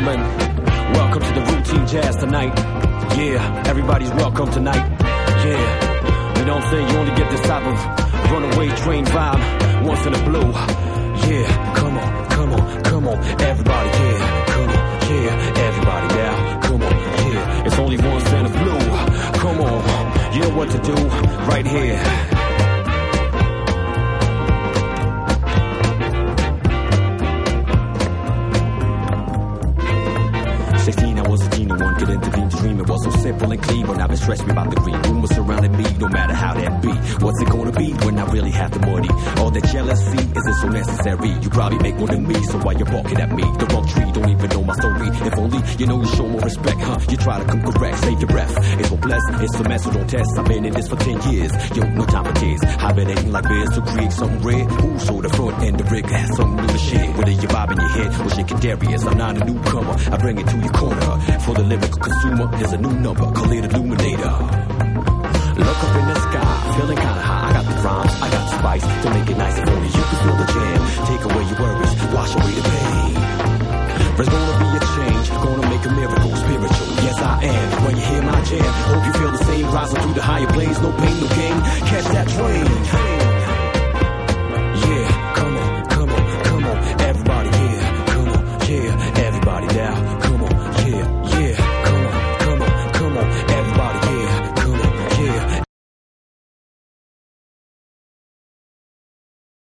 gentlemen, welcome to the routine jazz tonight. Yeah, everybody's welcome tonight. Yeah, you know what I'm saying? You only get this type of runaway train vibe once in a blue. Yeah, come on, come on, come on, everybody, yeah, come on, yeah, everybody now, come on, yeah, it's only once in a blue. Come on, you know what to do, right here. 16, I was a teen, no one could intervene to dream. It was so simple and clean, but now it stressed me about the green. Rumors surrounding me, no matter how that be. What's it gonna be when I really have the money? All that jealousy, is it so necessary? You probably make more than me, so why you barking at me? The wrong tree, don't even know my story. If only you know you show more respect, huh? You try to come correct, save your breath. It's hopeless, it's a mess, so don't test. I've been in this for 10 years, yo, no time for tears. Hibernating like bears to create something rare. Ooh, so the front and the rig has something new to share. Whether you're bobbing your head or shaking Darius, I'm not a newcomer. I bring it to your corner. For the lyrical consumer, there's a new number, call it Illuminator. Look up in the sky, feeling kinda high. I got the rhymes, I got the spice to make it nice and only you can feel the jam. Take away your worries, wash away the pain. There's gonna be a change, gonna make a miracle spiritual. Yes, I am. When you hear my jam, hope you feel the same. Rising through the higher planes, no pain